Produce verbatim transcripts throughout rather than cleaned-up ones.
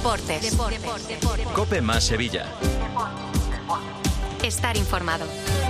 Deportes. Deportes. Deportes. COPE más Sevilla. Estar informado.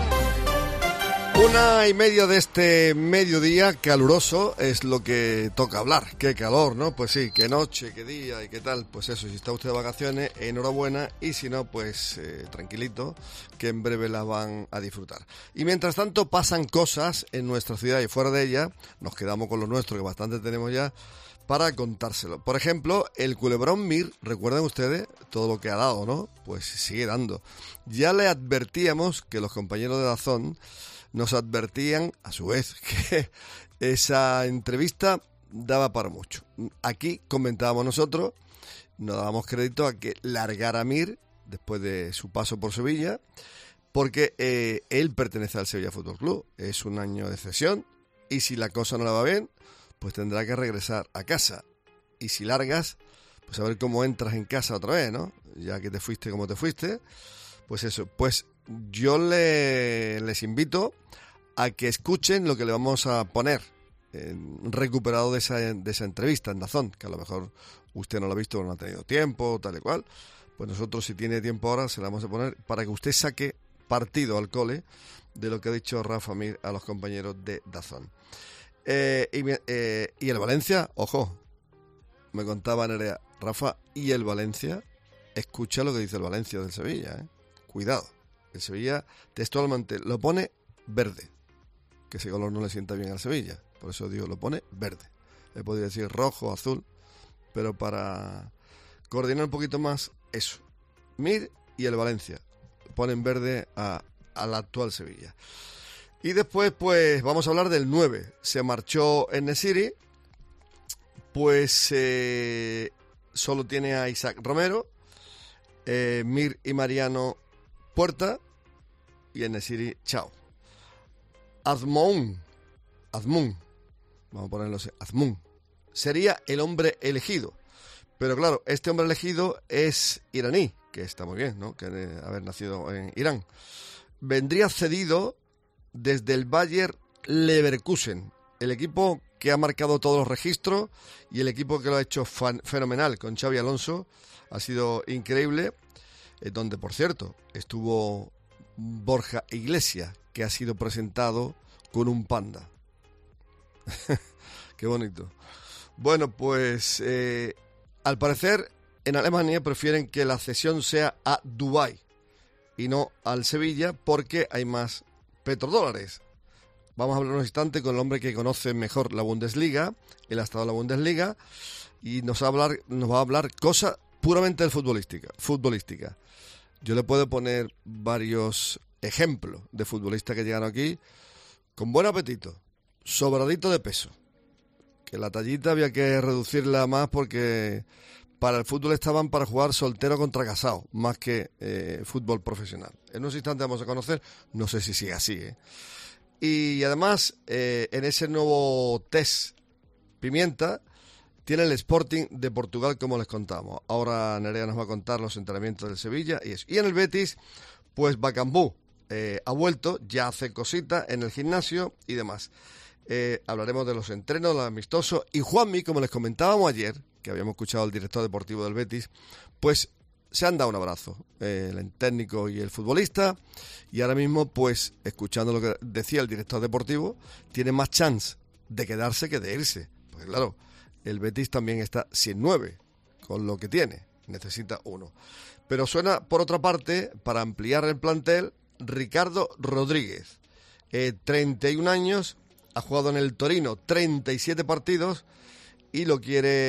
Una y media de este mediodía caluroso es lo que toca hablar. Qué calor, ¿no? Pues sí, qué noche, qué día y qué tal. Pues eso, si está usted de vacaciones, enhorabuena. Y si no, pues eh, tranquilito, que en breve la van a disfrutar. Y mientras tanto pasan cosas en nuestra ciudad y fuera de ella. Nos quedamos con lo nuestro, que bastante tenemos ya, para contárselo. Por ejemplo, el culebrón Mir, recuerden ustedes todo lo que ha dado, ¿no? Pues sigue dando. Ya le advertíamos que los compañeros de Dazón nos advertían, a su vez, que esa entrevista daba para mucho. Aquí comentábamos nosotros, nos dábamos crédito a que largara Mir después de su paso por Sevilla, porque eh, él pertenece al Sevilla Fútbol Club. Es un año de cesión y si la cosa no le va bien, pues tendrá que regresar a casa. Y si largas, pues a ver cómo entras en casa otra vez, ¿no? Ya que te fuiste como te fuiste, pues eso, pues yo le, les invito a que escuchen lo que le vamos a poner eh, recuperado de esa, de esa entrevista en Dazón, que a lo mejor usted no lo ha visto o no ha tenido tiempo, tal y cual. Pues nosotros, si tiene tiempo ahora, se la vamos a poner para que usted saque partido al cole de lo que ha dicho Rafa Mir a los compañeros de Dazón. Eh, y, eh, y el Valencia, ojo, me contaba Nerea, Rafa, y el Valencia, escucha lo que dice el Valencia del Sevilla, ¿eh? Cuidado, el Sevilla textualmente lo pone verde, que ese color no le sienta bien al Sevilla, por eso digo, lo pone verde. Le podría decir rojo, azul, pero para coordinar un poquito más, eso. Mir y el Valencia ponen verde a, al actual Sevilla. Y después, pues, vamos a hablar del nueve. Se marchó En-Nesyri, pues eh, solo tiene a Isaac Romero, eh, Mir y Mariano Puerta, y En-Nesyri, chao. Azmoun, Azmoun, vamos a ponerlo así, Azmoun, sería el hombre elegido. Pero claro, este hombre elegido es iraní, que está muy bien, ¿no? Que de haber nacido en Irán. Vendría cedido desde el Bayer Leverkusen, el equipo que ha marcado todos los registros y el equipo que lo ha hecho fan, fenomenal con Xabi Alonso. Ha sido increíble, eh, donde por cierto estuvo Borja Iglesias, que ha sido presentado con un panda. Qué bonito. Bueno, pues eh, al parecer en Alemania prefieren que la cesión sea a Dubái y no al Sevilla, porque hay más petrodólares. Vamos a hablar un instante con el hombre que conoce mejor la Bundesliga. Él ha estado en la Bundesliga y nos va a hablar, nos va a hablar cosas puramente del futbolística, futbolística. Yo le puedo poner varios ejemplos de futbolistas que llegaron aquí con buen apetito, sobradito de peso, que la tallita había que reducirla más porque para el fútbol estaban para jugar soltero contra casado, más que eh, fútbol profesional. En unos instantes vamos a conocer, no sé si sigue así, ¿eh? Y además, eh, en ese nuevo test Pimienta, tiene el Sporting de Portugal, como les contamos. Ahora Nerea nos va a contar los entrenamientos del Sevilla y eso. Y en el Betis, pues Bacambú eh, ha vuelto, ya hace cositas en el gimnasio y demás. Eh, hablaremos de los entrenos, los amistosos. Y Juanmi, como les comentábamos ayer, que habíamos escuchado al director deportivo del Betis, pues se han dado un abrazo, eh, el técnico y el futbolista, y ahora mismo, pues, escuchando lo que decía el director deportivo, tiene más chance de quedarse que de irse. Pues claro, el Betis también está sin nueve, con lo que tiene, necesita uno. Pero suena, por otra parte, para ampliar el plantel, Ricardo Rodríguez, eh, treinta y un años, ha jugado en el Torino treinta y siete partidos, y lo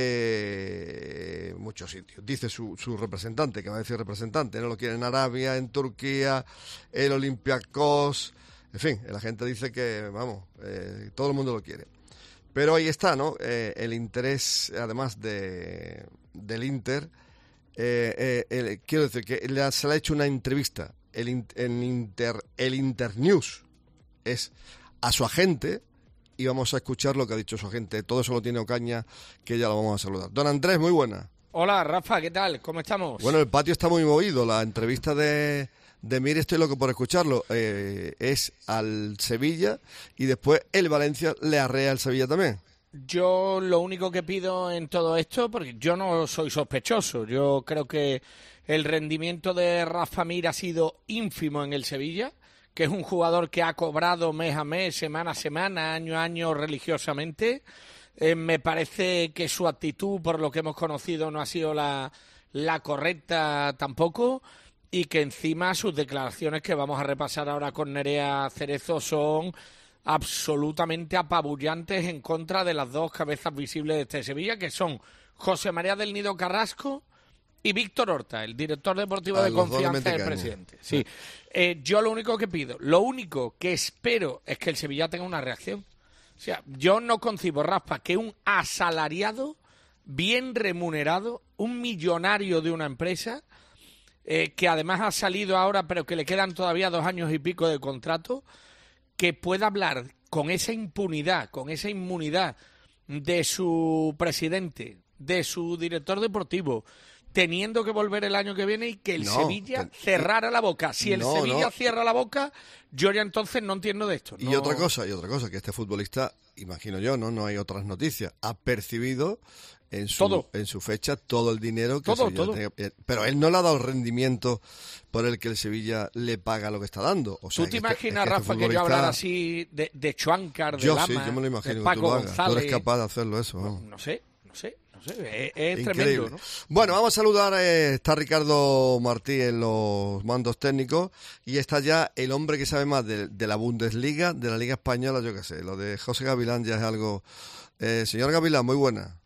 quiere en muchos sitios. Dice su, su representante, que va a decir representante, no lo quiere en Arabia, en Turquía, el Olympiacos, en fin, la gente dice que, vamos, eh, todo el mundo lo quiere. Pero ahí está, ¿no? Eh, el interés, además de del Inter, eh, eh, el, quiero decir que le, se le ha hecho una entrevista, el, el, Inter, el Internews, es a su agente, y vamos a escuchar lo que ha dicho su agente. Todo eso lo tiene Ocaña, que ya lo vamos a saludar. Don Andrés, muy buena. Hola, Rafa, ¿qué tal? ¿Cómo estamos? Bueno, el patio está muy movido. La entrevista de, de Mir, estoy loco por escucharlo. Eh, es al Sevilla y después el Valencia le arrea al Sevilla también. yo lo único que pido en todo esto, porque yo no soy sospechoso, yo creo que el rendimiento de Rafa Mir ha sido ínfimo en el Sevilla, que es un jugador que ha cobrado mes a mes, semana a semana, año a año religiosamente. Eh, me parece que su actitud, por lo que hemos conocido, no ha sido la, la correcta tampoco, y que encima sus declaraciones, que vamos a repasar ahora con Nerea Cerezo, son absolutamente apabullantes en contra de las dos cabezas visibles de este Sevilla, que son José María del Nido Carrasco y Víctor Horta, el director deportivo ah, de confianza del presidente. Sí. Eh, yo lo único que pido, lo único que espero es que el Sevilla tenga una reacción. O sea, yo no concibo, Rafa, que un asalariado bien remunerado, un millonario de una empresa, eh, que además ha salido ahora, pero que le quedan todavía dos años y pico de contrato, que pueda hablar con esa impunidad, con esa inmunidad de su presidente, de su director deportivo, teniendo que volver el año que viene y que el no, Sevilla que, cerrara la boca. Si el no, Sevilla no. cierra la boca, yo ya entonces no entiendo de esto. Y no... otra cosa, y otra cosa, que este futbolista, imagino yo, no no hay otras noticias, ha percibido en su todo. en su fecha todo el dinero que todo, el Sevilla todo. tenga, pero él no le ha dado el rendimiento por el que el Sevilla le paga lo que está dando. O sea, ¿Tú te que imaginas, este, es que Rafa, este que yo futbolista... hablara así de, de Chuáncar, de yo Lama, sí, yo me lo imagino de que Paco tú lo hagas. González? Tú eres capaz de hacerlo eso. No, ¿no? no sé, no sé. No sé, es, es Increíble. tremendo, ¿no? Bueno, vamos a saludar, eh, está Ricardo Martí en los mandos técnicos y está ya el hombre que sabe más de, de la Bundesliga, de la Liga Española, yo qué sé, lo de José Gavilán ya es algo... Eh, señor Gavilán, muy buena.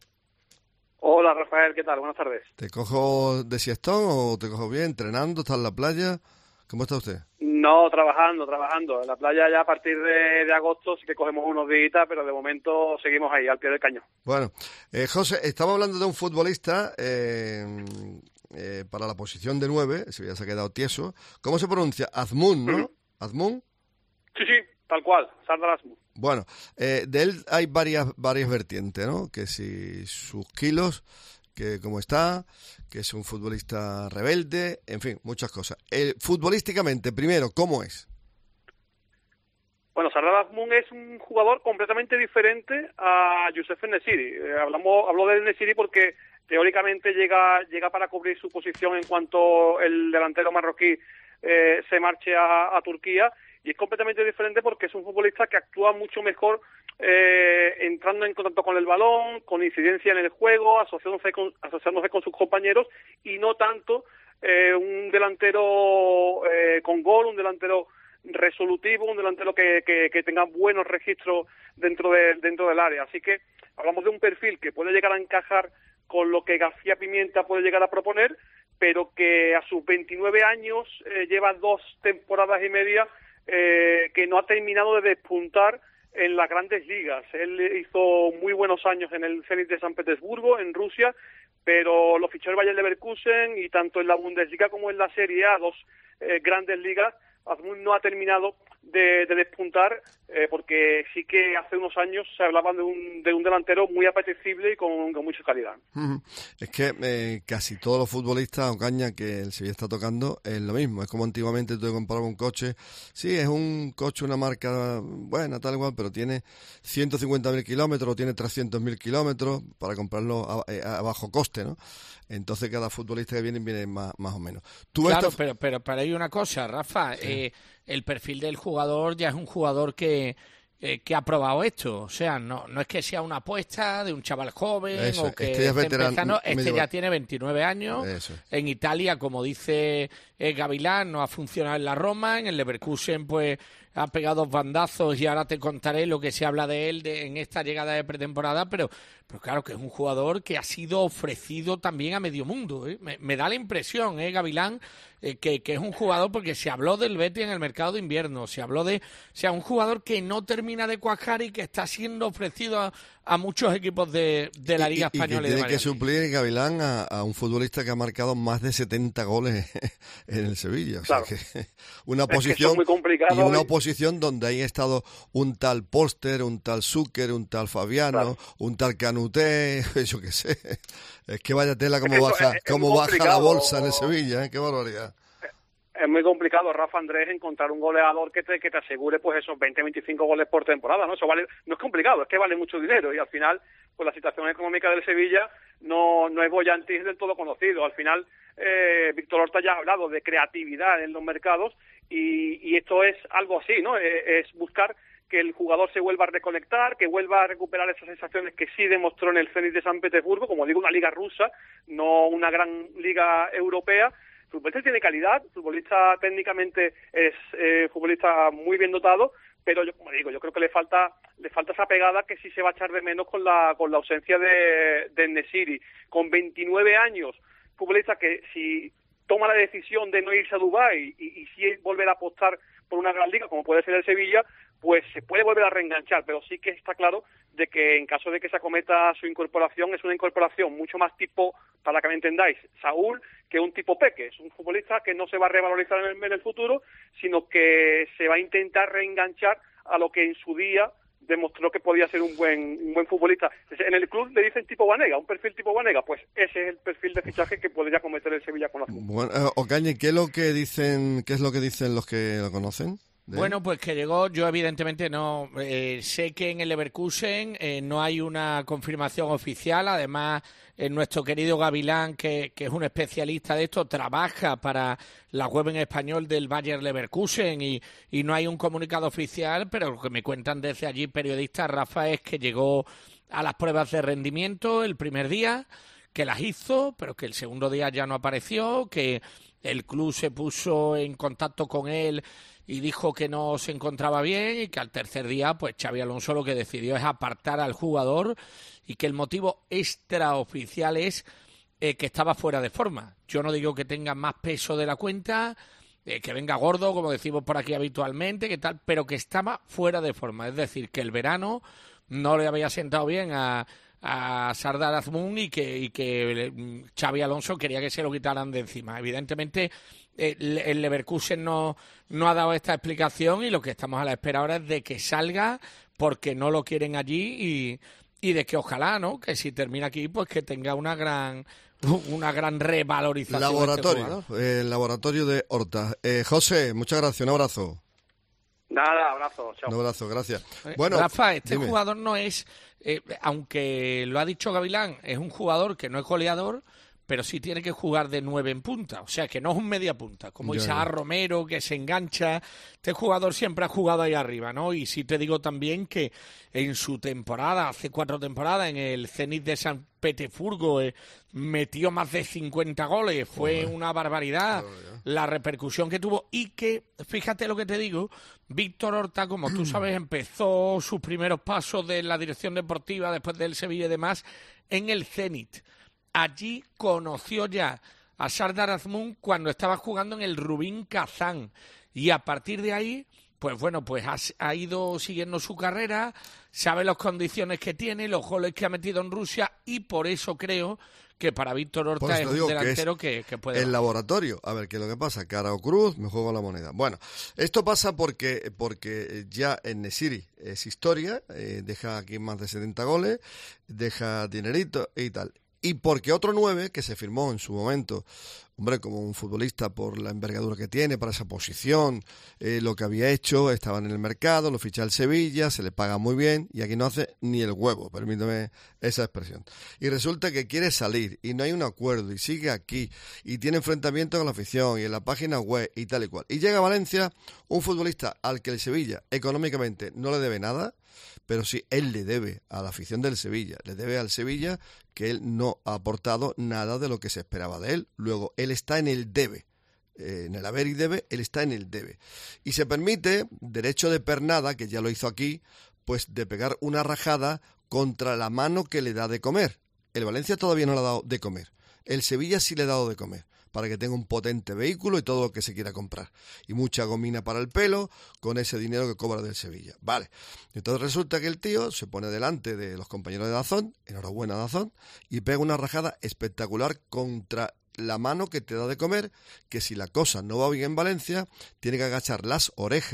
Hola Rafael, ¿qué tal? Buenas tardes. ¿Te cojo de siestón o te cojo bien, entrenando, está en la playa? ¿Cómo está usted? No, trabajando, trabajando. En la playa ya a partir de, de agosto sí que cogemos unos días, pero de momento seguimos ahí, al pie del cañón. Bueno, eh, José, estamos hablando de un futbolista eh, eh, para la posición de nueve, si ya se ha quedado tieso. ¿Cómo se pronuncia? Azmoun, ¿no? Mm. ¿Azmoun? Sí, sí, tal cual, Sardar Azmoun. Bueno, eh, de él hay varias varias vertientes, ¿no? Que si sus kilos, que cómo está, que es un futbolista rebelde, en fin, muchas cosas. Eh, futbolísticamente, primero, ¿cómo es? Bueno, Sardar Azmoun es un jugador completamente diferente a Youssef En-Nesyri. Eh, hablamos, hablo de En-Nesyri porque teóricamente llega llega para cubrir su posición en cuanto el delantero marroquí eh, se marche a, a Turquía, y es completamente diferente porque es un futbolista que actúa mucho mejor eh, entrando en contacto con el balón, con incidencia en el juego, asociándose con, asociándose con sus compañeros, y no tanto eh, un delantero eh, con gol, un delantero resolutivo, un delantero que, que, que tenga buenos registros dentro de, dentro del área. Así que hablamos de un perfil que puede llegar a encajar con lo que García Pimienta puede llegar a proponer, pero que a sus veintinueve años eh, lleva dos temporadas y media eh, que no ha terminado de despuntar en las grandes ligas. Él hizo muy buenos años en el Zenit de San Petersburgo, en Rusia, pero lo fichó el Bayer Leverkusen, y tanto en la Bundesliga como en la Serie A, dos eh, grandes ligas, Azmoun no ha terminado de, de despuntar, eh, porque sí que hace unos años se hablaba de un, de un delantero muy apetecible y con, con mucha calidad. Es que eh, casi todos los futbolistas, Ocaña, que el Sevilla está tocando, es lo mismo. Es como antiguamente tú te comprabas un coche. Sí, es un coche, una marca buena, tal igual, pero tiene ciento cincuenta mil kilómetros o tiene trescientos mil kilómetros para comprarlo a, a bajo coste, ¿no? Entonces cada futbolista que viene, viene más, más o menos. ¿Tú claro, estás... pero, pero, pero hay una cosa, Rafa. Sí. Eh, el perfil del jugador ya es un jugador que... Eh, que ha probado esto, o sea, no no es que sea una apuesta de un chaval joven Eso, o que este ya es veterano, empezando, este medio... ya tiene veintinueve años. Eso. En Italia, como dice eh, Gavilán, no ha funcionado en la Roma, en el Leverkusen pues ha pegado dos bandazos, y ahora te contaré lo que se habla de él de, en esta llegada de pretemporada, pero, pero claro que es un jugador que ha sido ofrecido también a medio mundo, ¿eh? me, me da la impresión, ¿eh, Gavilán? Eh, que, que es un jugador, porque se habló del Betis en el mercado de invierno, se habló de, o sea, un jugador que no termina de cuajar y que está siendo ofrecido a, a muchos equipos de, de la Liga y, y, Española. Y que y tiene de que suplir, Gavilán, a, a un futbolista que ha marcado más de setenta goles en el Sevilla. O claro. sea que una es posición que muy complicado, y una y... oposición donde ahí ha estado un tal Polster, un tal Zucker, un tal Fabiano, claro. un tal Canuté, yo qué sé. Es que vaya tela como es baja, es, es como baja la bolsa en el Sevilla, ¿eh? Qué barbaridad. es muy complicado, Rafa Andrés, encontrar un goleador que te, que te asegure pues esos veinte, veinticinco goles por temporada, ¿no? Eso vale, no es complicado, es que vale mucho dinero y al final pues la situación económica del Sevilla no, no es bollante y es del todo conocido. Al final eh, Víctor Horta ya ha hablado de creatividad en los mercados y, y esto es algo así, ¿no? Eh, es buscar que el jugador se vuelva a reconectar, que vuelva a recuperar esas sensaciones que sí demostró en el Zenit de San Petersburgo, como digo, una liga rusa, no una gran liga europea. El futbolista tiene calidad, el futbolista técnicamente es eh, futbolista muy bien dotado, pero yo, como digo, yo creo que le falta le falta esa pegada que sí se va a echar de menos con la con la ausencia de, de En-Nesyri. Con veintinueve años, futbolista que si toma la decisión de no irse a Dubái y, y sí volver a apostar por una gran liga, como puede ser el Sevilla, pues se puede volver a reenganchar, pero sí que está claro de que en caso de que se acometa su incorporación, es una incorporación mucho más tipo, para que me entendáis, Saúl, que un tipo Peque. Es un futbolista que no se va a revalorizar en el, en el futuro, sino que se va a intentar reenganchar a lo que en su día demostró que podía ser un buen un buen futbolista. En el club le dicen tipo Banega, un perfil tipo Banega, pues ese es el perfil de fichaje que podría cometer el Sevilla con la Azul. Bueno, eh, Ocaña, ¿qué es lo que dicen, qué es lo que dicen los que lo conocen? Bueno, pues que llegó, yo evidentemente no, eh, sé que en el Leverkusen eh, no hay una confirmación oficial, además eh, nuestro querido Gavilán, que, que es un especialista de esto, trabaja para la web en español del Bayer Leverkusen y, y no hay un comunicado oficial, pero lo que me cuentan desde allí periodistas, Rafa, es que llegó a las pruebas de rendimiento el primer día, que las hizo, pero que el segundo día ya no apareció, que el club se puso en contacto con él y dijo que no se encontraba bien y que al tercer día pues Xabi Alonso lo que decidió es apartar al jugador y que el motivo extraoficial es eh, que estaba fuera de forma. Yo no digo que tenga más peso de la cuenta, eh, que venga gordo, como decimos por aquí habitualmente, que tal, pero que estaba fuera de forma. Es decir, que el verano no le había sentado bien a, a Sardar Azmoun y que, y que Xabi Alonso quería que se lo quitaran de encima. Evidentemente el, el Leverkusen no, no ha dado esta explicación y lo que estamos a la espera ahora es de que salga porque no lo quieren allí y, y de que ojalá, ¿no? Que si termina aquí, pues que tenga una gran una gran revalorización. Laboratorio, este el laboratorio de Horta. Eh, José, muchas gracias, un abrazo. Nada, abrazo, chao. Un abrazo, gracias. Eh, Bueno, Rafa, este dime. jugador no es, eh, aunque lo ha dicho Gavilán, es un jugador que no es goleador, pero sí tiene que jugar de nueve en punta, o sea que no es un media punta, como Ya, Isaac ya. Romero, que se engancha. Este jugador siempre ha jugado ahí arriba, ¿no? Y sí te digo también que en su temporada, hace cuatro temporadas, en el Zenit de San Petersburgo, eh, metió más de cincuenta goles, fue Joder. una barbaridad Joder. la repercusión que tuvo y que, fíjate lo que te digo, Víctor Horta, como tú sabes, empezó sus primeros pasos de la dirección deportiva después del Sevilla y demás en el Zenit. Allí conoció ya a Sardar Azmoun cuando estaba jugando en el Rubin Kazán y a partir de ahí, pues bueno, pues ha, ha ido siguiendo su carrera, sabe las condiciones que tiene, los goles que ha metido en Rusia y por eso creo que para Víctor Por Horta eso es te digo un que delantero es que, que puede... el dar. laboratorio. A ver, ¿qué es lo que pasa? Cara o cruz, me juego la moneda. Bueno, esto pasa porque porque ya En-Nesyri es historia, eh, deja aquí más de setenta goles, deja dinerito y tal. Y porque otro nueve, que se firmó en su momento, hombre, como un futbolista por la envergadura que tiene, para esa posición, eh, lo que había hecho, estaba en el mercado, lo ficha el Sevilla, se le paga muy bien, y aquí no hace ni el huevo, permíteme esa expresión. Y resulta que quiere salir, y no hay un acuerdo, y sigue aquí, y tiene enfrentamiento con la afición, y en la página web, y tal y cual. Y llega a Valencia un futbolista al que el Sevilla económicamente no le debe nada, pero sí él le debe a la afición del Sevilla, le debe al Sevilla que él no ha aportado nada de lo que se esperaba de él. Luego, él está en el debe, eh, en el haber y debe, él está en el debe. Y se permite, derecho de pernada, que ya lo hizo aquí, pues de pegar una rajada contra la mano que le da de comer. El Valencia todavía no le ha dado de comer, el Sevilla sí le ha dado de comer, para que tenga un potente vehículo y todo lo que se quiera comprar. Y mucha gomina para el pelo con ese dinero que cobra del Sevilla. Vale. Entonces resulta que el tío se pone delante de los compañeros de Dazón, enhorabuena Dazón, y pega una rajada espectacular contra la mano que te da de comer, que si la cosa no va bien en Valencia, tiene que agachar las orejas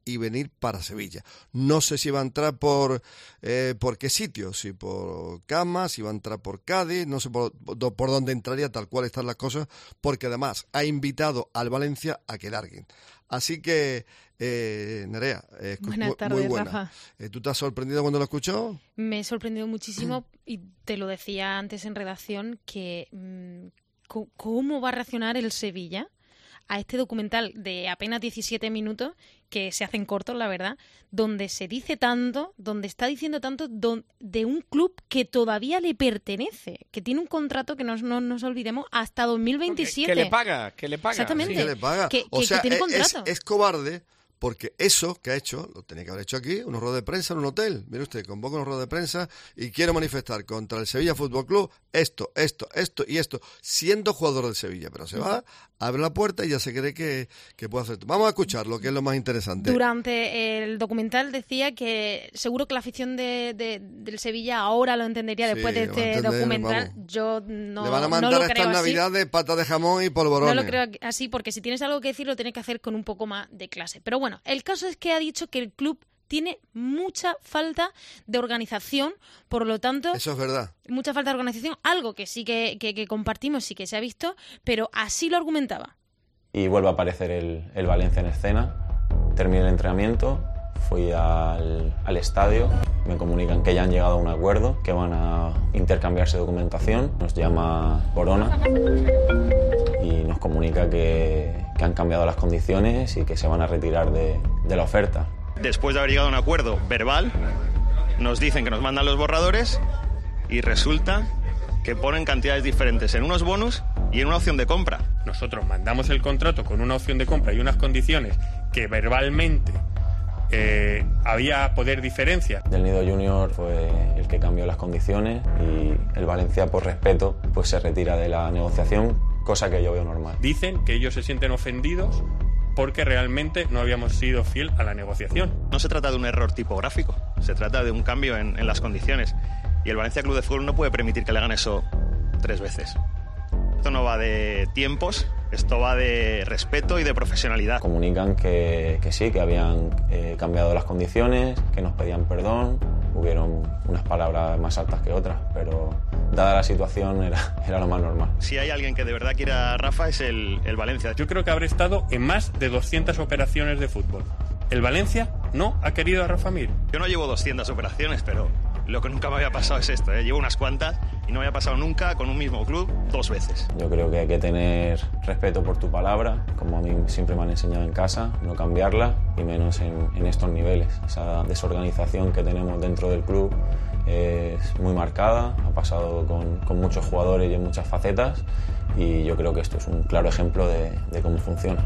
y venir para Sevilla. No sé si va a entrar por eh, por qué sitio, si por Cama, si va a entrar por Cádiz, no sé por, por dónde entraría, tal cual están las cosas, porque además ha invitado al Valencia a que larguen. Así que, eh, Nerea, eh, buenas tardes, muy buena. Rafa. Eh, ¿Tú te has sorprendido cuando lo escuchó? Me he sorprendido muchísimo y te lo decía antes en redacción que mmm, ¿cómo va a reaccionar el Sevilla a este documental de apenas diecisiete minutos, que se hacen cortos, la verdad, donde se dice tanto, donde está diciendo tanto don, de un club que todavía le pertenece, que tiene un contrato que no, no nos olvidemos hasta dos mil veintisiete. Que le paga, que le paga. Exactamente. Sí. Que le paga. Que, o que, sea, que tiene es, contrato. Es, es cobarde. Porque eso que ha hecho, lo tenía que haber hecho aquí, una rueda de prensa en un hotel. Mire usted, convoca una rueda de prensa y quiero manifestar contra el Sevilla Fútbol Club esto, esto, esto y esto, siendo jugador del Sevilla. Pero se va, abre la puerta y ya se cree que, que puede hacer. Vamos a escucharlo, que es lo más interesante. Durante el documental decía que seguro que la afición de, de, del Sevilla ahora lo entendería, sí, después de este entender, documental. Vamos. Yo no Le van a mandar no lo estas navidades pata de jamón y polvorones. No lo creo así, porque si tienes algo que decir lo tienes que hacer con un poco más de clase. Pero bueno, Bueno, el caso es que ha dicho que el club tiene mucha falta de organización, por lo tanto... Eso es verdad. Mucha falta de organización, algo que sí que, que, que compartimos, sí que se ha visto, pero así lo argumentaba. Y vuelve a aparecer el, el Valencia en escena, terminé el entrenamiento, fui al, al estadio, me comunican que ya han llegado a un acuerdo, que van a intercambiarse documentación, nos llama Corona y nos comunica que, que han cambiado las condiciones y que se van a retirar de, de la oferta. Después de haber llegado a un acuerdo verbal, nos dicen que nos mandan los borradores y resulta que ponen cantidades diferentes en unos bonus y en una opción de compra. Nosotros mandamos el contrato con una opción de compra y unas condiciones que verbalmente eh, había poder diferencia. Del Nido Junior fue el que cambió las condiciones y el Valencia, por respeto, pues se retira de la negociación, cosa que yo veo normal. Dicen que ellos se sienten ofendidos porque realmente no habíamos sido fiel a la negociación. No se trata de un error tipográfico, se trata de un cambio en, en las condiciones. Y el Valencia Club de Fútbol no puede permitir que le hagan eso tres veces. Esto no va de tiempos, esto va de respeto y de profesionalidad. Comunican que, que sí, que habían eh, cambiado las condiciones, que nos pedían perdón, hubieron unas palabras más altas que otras, pero dada la situación era, era lo más normal. Si hay alguien que de verdad quiera a Rafa es el, el Valencia. Yo creo que habré estado en más de doscientas operaciones de fútbol. El Valencia no ha querido a Rafa Mir. Yo no llevo doscientas operaciones, pero lo que nunca me había pasado es esto, ¿eh? Llevo unas cuantas y no me había pasado nunca con un mismo club dos veces. Yo creo que hay que tener respeto por tu palabra, como a mí siempre me han enseñado en casa, no cambiarla, y menos en, en estos niveles. Esa desorganización que tenemos dentro del club es muy marcada, ha pasado con, con muchos jugadores y en muchas facetas, y yo creo que esto es un claro ejemplo de, de cómo funciona.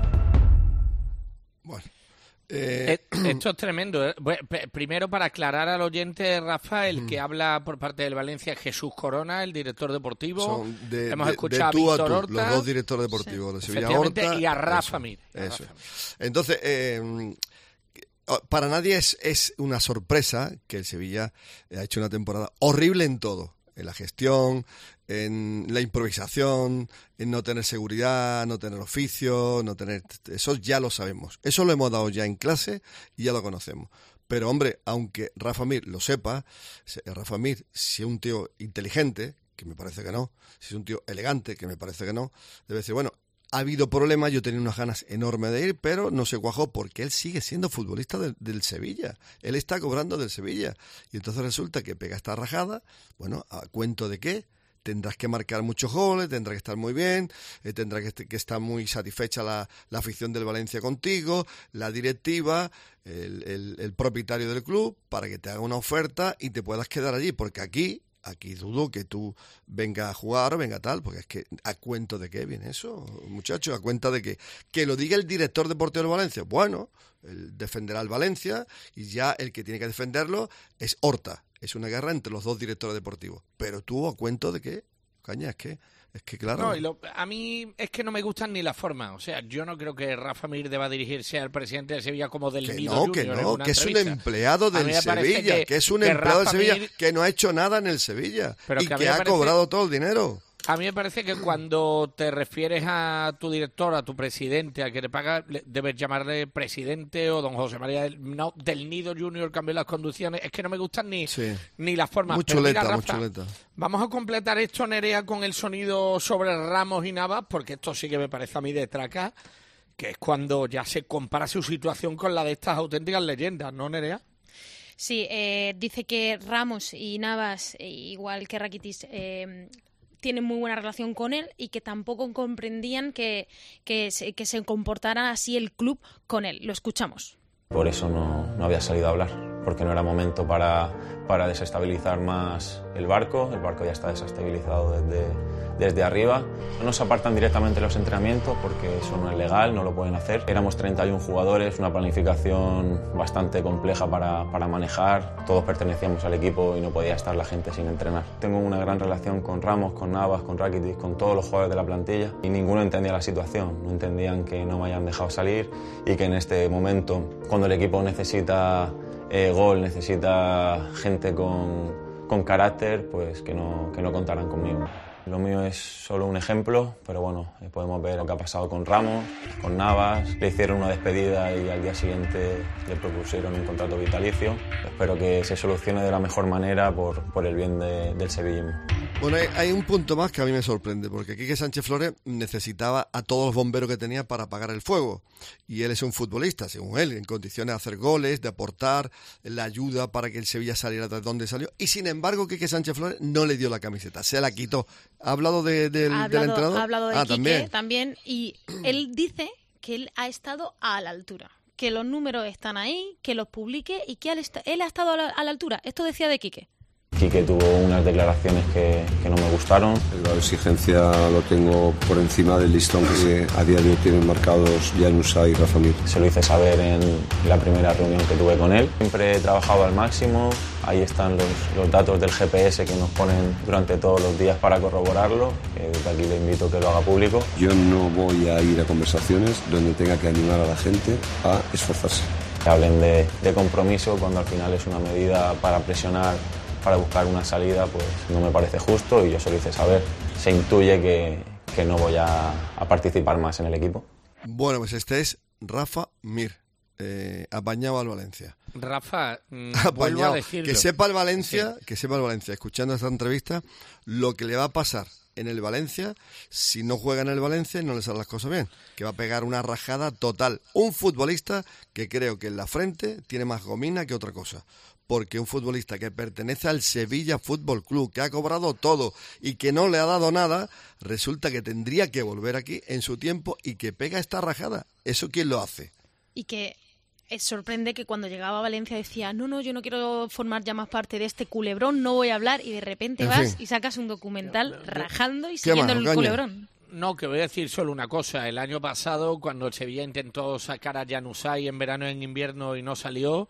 Bueno. Eh, Esto es tremendo. ¿eh? Primero, para aclarar al oyente, Rafa, el mm. que habla por parte del Valencia es Jesús Corona, el director deportivo. De, Hemos de, escuchado de tú a Víctor tú, Horta. Los dos directores deportivos, sí. de Sevilla Horta. Y a Rafa Mir. Eso. Eso. Entonces, eh, para nadie es, es una sorpresa que el Sevilla ha hecho una temporada horrible en todo. En la gestión, en la improvisación, en no tener seguridad, no tener oficio, no tener... Eso ya lo sabemos. Eso lo hemos dado ya en clase y ya lo conocemos. Pero, hombre, aunque Rafa Mir lo sepa, Rafa Mir, si es un tío inteligente, que me parece que no, si es un tío elegante, que me parece que no, debe decir, bueno, ha habido problemas, yo tenía unas ganas enormes de ir, pero no se cuajó porque él sigue siendo futbolista del, del Sevilla. Él está cobrando del Sevilla. Y entonces resulta que pega esta rajada, bueno, ¿a cuento de qué? Tendrás que marcar muchos goles, tendrás que estar muy bien, eh, tendrá que, que estar muy satisfecha la, la afición del Valencia contigo, la directiva, el, el, el propietario del club, para que te haga una oferta y te puedas quedar allí, porque aquí... Aquí dudo que tú vengas a jugar o venga tal, porque es que ¿a cuento de qué viene eso, muchachos? ¿A cuenta de qué? Que lo diga el director deportivo de Valencia. Bueno, él defenderá al Valencia y ya el que tiene que defenderlo es Horta. Es una guerra entre los dos directores deportivos. Pero tú, ¿a cuento de qué? Caña, es que... Es que claro. No, y lo, a mí es que no me gustan ni la forma. O sea, yo no creo que Rafa Mir deba dirigirse al presidente de Sevilla como del que Nido no, Junior. Que no, que es un entrevista. empleado del Sevilla, que, que es un que empleado del Sevilla Mir, que no ha hecho nada en el Sevilla y que, que ha parece, cobrado todo el dinero. A mí me parece que cuando te refieres a tu director, a tu presidente, a que le paga, debes llamarle presidente o don José María del, no, del Nido Junior cambió las conducciones. Es que no me gustan ni, sí. ni las formas. Muy chuleta, Pero mira, Rafa, muy chuleta. Vamos a completar esto, Nerea, con el sonido sobre Ramos y Navas, porque esto sí que me parece a mí de traca, que es cuando ya se compara su situación con la de estas auténticas leyendas, ¿no, Nerea? Sí, eh, dice que Ramos y Navas, igual que Rakitic, eh, tienen muy buena relación con él y que tampoco comprendían que, que, se, que se comportara así el club con él. Lo escuchamos. Por eso no, no había salido a hablar, porque no era momento para, para desestabilizar más el barco. El barco ya está desestabilizado desde, desde arriba. No nos apartan directamente los entrenamientos porque eso no es legal, no lo pueden hacer. Éramos treinta y uno jugadores, una planificación bastante compleja para, para manejar. Todos pertenecíamos al equipo y no podía estar la gente sin entrenar. Tengo una gran relación con Ramos, con Navas, con Rakitic, con todos los jugadores de la plantilla y ninguno entendía la situación. No entendían que no me hayan dejado salir y que en este momento, cuando el equipo necesita eh, gol, necesita gente con, con carácter, pues que no, que no contaran conmigo. Lo mío es solo un ejemplo, pero bueno, podemos ver lo que ha pasado con Ramos, con Navas. Le hicieron una despedida y al día siguiente le propusieron un contrato vitalicio. Espero que se solucione de la mejor manera por, por el bien de, del Sevilla. Bueno, hay, hay un punto más que a mí me sorprende, porque Quique Sánchez Flores necesitaba a todos los bomberos que tenía para apagar el fuego. Y él es un futbolista, según él, en condiciones de hacer goles, de aportar la ayuda para que el Sevilla saliera de donde salió. Y sin embargo, Quique Sánchez Flores no le dio la camiseta, se la quitó. ¿Ha hablado de, de, ha hablado, del entrenador? Ha hablado de ah, Quique también. también. Y él dice que él ha estado a la altura, que los números están ahí, que los publique y que él, est- él ha estado a la, a la altura. Esto decía de Quique. Quique tuvo unas declaraciones que, que no me gustaron. La exigencia lo tengo por encima del listón que a día de hoy tienen marcados Llanusa y Rafa Mir. Se lo hice saber en la primera reunión que tuve con él. Siempre he trabajado al máximo. Ahí están los, los datos del G P S que nos ponen durante todos los días para corroborarlo. Que desde aquí le invito a que lo haga público. Yo no voy a ir a conversaciones donde tenga que animar a la gente a esforzarse. Que hablen de, de compromiso cuando al final es una medida para presionar, para buscar una salida, pues no me parece justo y yo se lo hice saber. Se intuye que, que no voy a, a participar más en el equipo. Bueno, pues este es Rafa Mir, eh, apañado al Valencia. Rafa, mmm, apañado. vuelvo a decirlo. Que sepa el Valencia, sí. que sepa el Valencia, escuchando esta entrevista, lo que le va a pasar en el Valencia si no juega en el Valencia y no le salen las cosas bien, que va a pegar una rajada total. Un futbolista que creo que en la frente tiene más gomina que otra cosa. Porque un futbolista que pertenece al Sevilla Fútbol Club, que ha cobrado todo y que no le ha dado nada, resulta que tendría que volver aquí en su tiempo y que pega esta rajada. ¿Eso quién lo hace? Y que sorprende que cuando llegaba a Valencia decía, no, no, yo no quiero formar ya más parte de este culebrón, no voy a hablar, y de repente en vas fin. y sacas un documental rajando y siguiendo más, el Caño? culebrón. No, que voy a decir solo una cosa. El año pasado, cuando el Sevilla intentó sacar a Januzaj en verano y en invierno y no salió,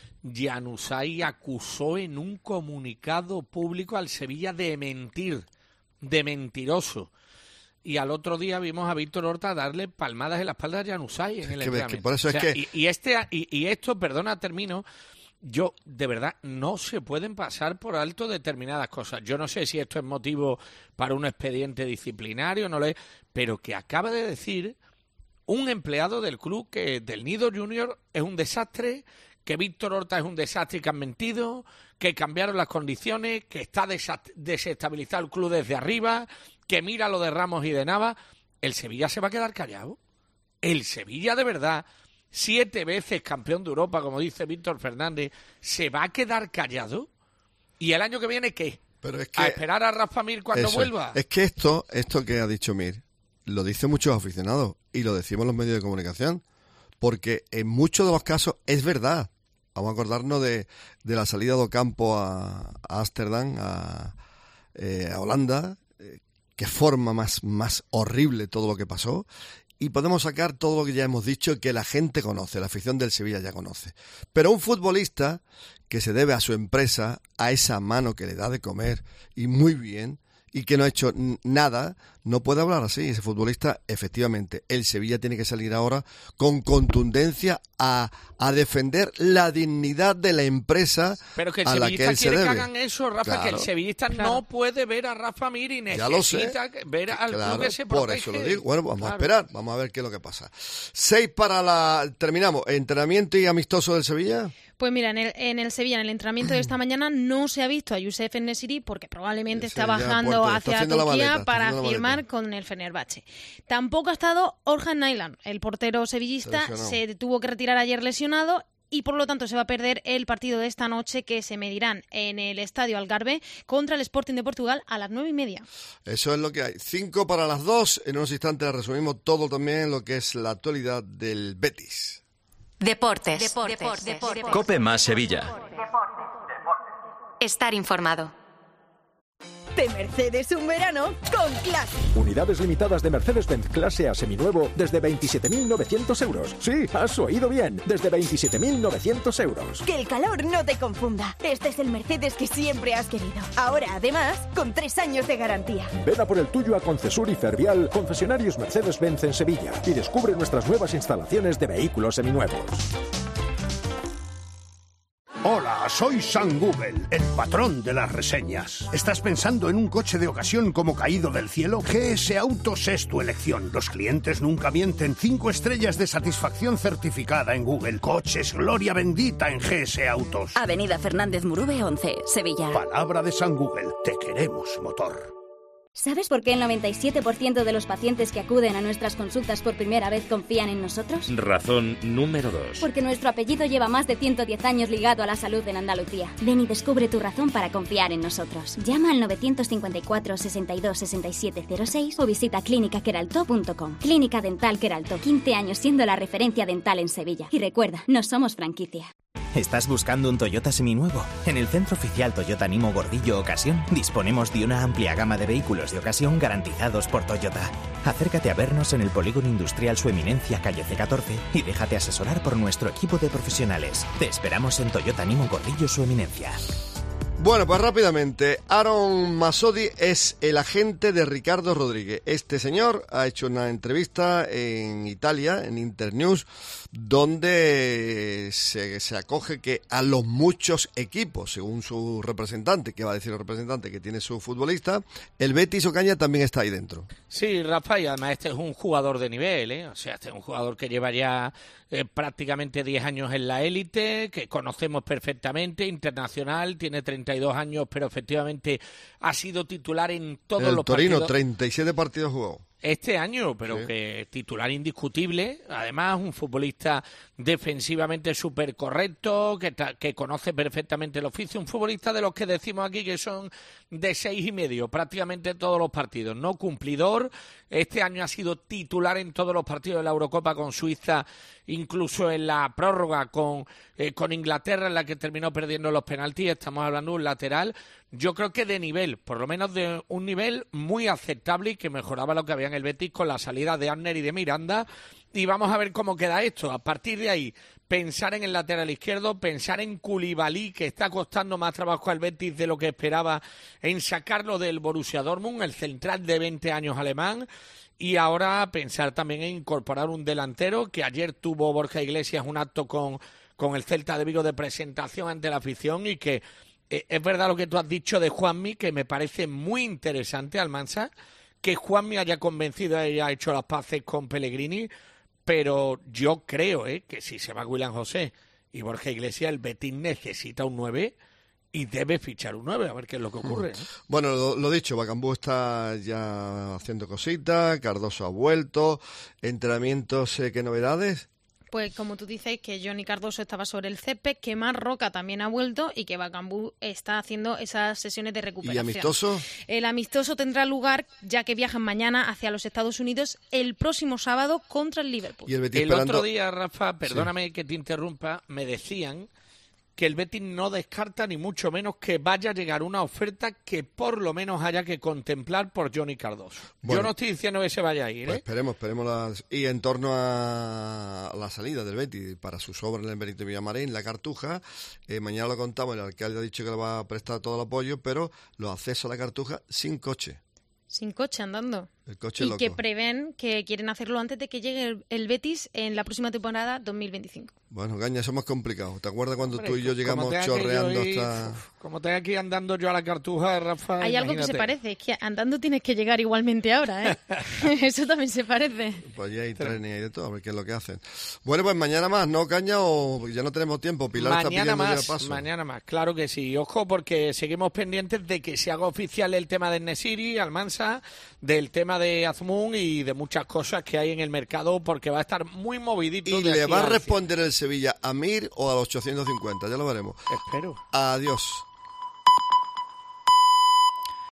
Januzaj acusó en un comunicado público al Sevilla de mentir, de mentiroso. Y al otro día vimos a Víctor Horta darle palmadas en la espalda a Januzaj en el que, entrenamiento. que por eso o sea, es que... y, y, este, y, y esto, perdona, termino, yo, de verdad, no se pueden pasar por alto determinadas cosas. Yo no sé si esto es motivo para un expediente disciplinario, no lo es, pero que acaba de decir un empleado del club que del Nido Junior es un desastre, que Víctor Horta es un desastre y que han mentido, que cambiaron las condiciones, que está desestabilizado el club desde arriba, que mira lo de Ramos y de Navas. ¿El Sevilla se va a quedar callado? ¿El Sevilla de verdad, siete veces campeón de Europa, como dice Víctor Fernández, se va a quedar callado? ¿Y el año que viene qué? Pero es que, ¿a esperar a Rafa Mir cuando eso, vuelva? Es que esto, esto que ha dicho Mir, lo dicen muchos aficionados y lo decimos los medios de comunicación. Porque en muchos de los casos es verdad. Vamos a acordarnos de, de la salida de Ocampo a Ámsterdam, a, eh, a Holanda. Eh, qué forma más, más horrible todo lo que pasó. Y podemos sacar todo lo que ya hemos dicho, que la gente conoce, la afición del Sevilla ya conoce. Pero un futbolista que se debe a su empresa, a esa mano que le da de comer, y muy bien, y que no ha hecho nada, no puede hablar así. Ese futbolista, efectivamente, el Sevilla tiene que salir ahora con contundencia a, a defender la dignidad de la empresa Pero que el a la que sevillista él se quiere debe. que hagan eso, Rafa, Claro. que el sevillista Claro. no puede ver a Rafa Mir y Ya lo sé. necesita ver al Claro, club que se por protege. eso lo digo. Bueno, vamos Claro. a esperar, vamos a ver qué es lo que pasa. Seis para la... Terminamos. ¿Entrenamiento y amistoso del Sevilla? Pues mira, en el, en el Sevilla, en el entrenamiento de esta mañana, no se ha visto a Youssef En-Nesyri porque probablemente Ese está ya bajando puerto, está hacia haciendo la Turquía maleta, está para haciendo la firmar maleta. con el Fenerbahce. Tampoco ha estado Orhan Naylan, el portero sevillista, Se lesionó. se tuvo que retirar ayer lesionado y por lo tanto se va a perder el partido de esta noche que se medirán en el Estadio Algarve contra el Sporting de Portugal a las nueve y media. Eso es lo que hay. Cinco para las dos. En unos instantes resumimos todo también lo que es la actualidad del Betis. Deportes. Deportes. Deportes. Cope más Sevilla. Estar informado. De Mercedes un verano con clase. Unidades limitadas de Mercedes-Benz clase A seminuevo desde veintisiete mil novecientos euros. Sí, has oído bien, desde veintisiete mil novecientos euros. Que el calor no te confunda. Este es el Mercedes que siempre has querido. Ahora, además, con tres años de garantía. Ven a por el tuyo a Concesur y Fervial, concesionarios Mercedes-Benz en Sevilla, y descubre nuestras nuevas instalaciones de vehículos seminuevos. Hola, soy Sam Google, el patrón de las reseñas. ¿Estás pensando en un coche de ocasión como caído del cielo? G S Autos es tu elección. Los clientes nunca mienten. Cinco estrellas de satisfacción certificada en Google. Coches, gloria bendita en G S Autos. Avenida Fernández Murube once, Sevilla. Palabra de Sam Google. Te queremos, motor. ¿Sabes por qué el noventa y siete por ciento de los pacientes que acuden a nuestras consultas por primera vez confían en nosotros? Razón número dos. Porque nuestro apellido lleva más de ciento diez años ligado a la salud en Andalucía. Ven y descubre tu razón para confiar en nosotros. Llama al novecientos cincuenta y cuatro, sesenta y dos, sesenta y siete cero seis o visita clínica queralto punto com. Clínica Dental Queralto, quince años siendo la referencia dental en Sevilla. Y recuerda, no somos franquicia. ¿Estás buscando un Toyota seminuevo? En el Centro Oficial Toyota Nimo Gordillo Ocasión disponemos de una amplia gama de vehículos de ocasión garantizados por Toyota. Acércate a vernos en el Polígono Industrial Su Eminencia, calle C catorce, y déjate asesorar por nuestro equipo de profesionales. Te esperamos en Toyota Nimo Gordillo Su Eminencia. Bueno, pues rápidamente, Aaron Masodi es el agente de Ricardo Rodríguez. Este señor ha hecho una entrevista en Italia, en Internews, donde se, se acoge que a los muchos equipos, según su representante, que va a decir el representante que tiene su futbolista, el Betis Ocaña también está ahí dentro. Sí, Rafa, y además este es un jugador de nivel, ¿eh? O sea, este es un jugador que lleva ya eh, prácticamente diez años en la élite, que conocemos perfectamente, internacional, tiene treinta y dos años, pero efectivamente ha sido titular en todos el los Torino, partidos. treinta y siete partidos jugó. Este año, pero Sí. que titular indiscutible, además un futbolista defensivamente súper correcto, que, ta- que conoce perfectamente el oficio, un futbolista de los que decimos aquí que son de seis y medio prácticamente todos los partidos, no cumplidor. Este año ha sido titular en todos los partidos de la Eurocopa con Suiza, incluso en la prórroga con, eh, con Inglaterra, en la que terminó perdiendo los penaltis. Estamos hablando de un lateral, yo creo que de nivel, por lo menos de un nivel muy aceptable y que mejoraba lo que había en el Betis con la salida de Abner y de Miranda. Y vamos a ver cómo queda esto. A partir de ahí, pensar en el lateral izquierdo, pensar en Koulibaly, que está costando más trabajo al Betis de lo que esperaba, en sacarlo del Borussia Dortmund, el central de veinte años alemán. Y ahora pensar también en incorporar un delantero, que ayer tuvo Borja Iglesias un acto con, con el Celta de Vigo de presentación ante la afición y que eh, es verdad lo que tú has dicho de Juanmi, que me parece muy interesante, Almansa, que Juanmi haya convencido y haya hecho las paces con Pellegrini, pero yo creo eh, que si se va William José y Borja Iglesias, el Betis necesita un nueve y debe fichar un nueve, a ver qué es lo que ocurre. ¿eh? Bueno, lo, lo dicho, Bacambú está ya haciendo cositas, Cardoso ha vuelto, entrenamientos, eh, ¿qué novedades? Pues como tú dices, que Johnny Cardoso estaba sobre el césped, que Mar Roca también ha vuelto y que Bacambú está haciendo esas sesiones de recuperación. ¿Y amistoso? El amistoso tendrá lugar, ya que viajan mañana hacia los Estados Unidos, el próximo sábado contra el Liverpool. Y el Betis El esperando... otro día, Rafa, perdóname sí. que te interrumpa, me decían que el Betis no descarta ni mucho menos que vaya a llegar una oferta que por lo menos haya que contemplar por Johnny Cardoso. Bueno, yo no estoy diciendo que se vaya a ir, ¿eh? Pues esperemos, esperemos. Las... Y en torno a la salida del Betis para sus obras en el Benito Villamarín, la Cartuja, eh, mañana lo contamos, el alcalde ha dicho que le va a prestar todo el apoyo, pero los accesos a la Cartuja sin coche. Sin coche, andando. El coche y loco. que prevén que quieren hacerlo antes de que llegue el, el Betis en la próxima temporada dos mil veinticinco. Bueno, Gaña, eso es más complicado. ¿Te acuerdas cuando Hombre, tú y yo llegamos como tenga chorreando que yo ir, hasta...? uf, como tenga que ir andando yo a la Cartuja, Rafa, Hay algo que se imagínate. parece, es que andando tienes que llegar igualmente ahora, ¿eh? Eso también se parece. Pues ya hay trenes y de todo, a ver qué es lo que hacen. Bueno, pues mañana más, ¿no, Caña? O ya no tenemos tiempo. Pilar está Mañana pidiendo ya más, paso. mañana más, claro que sí. Ojo, porque seguimos pendientes de que se haga oficial el tema de Nesiri, Almansa, del tema de Azmoun y de muchas cosas que hay en el mercado, porque va a estar muy movidito. ¿Y de le aquí va a al responder el Sevilla a Mir o a los ochocientos cincuenta? Ya lo veremos. Espero. Adiós.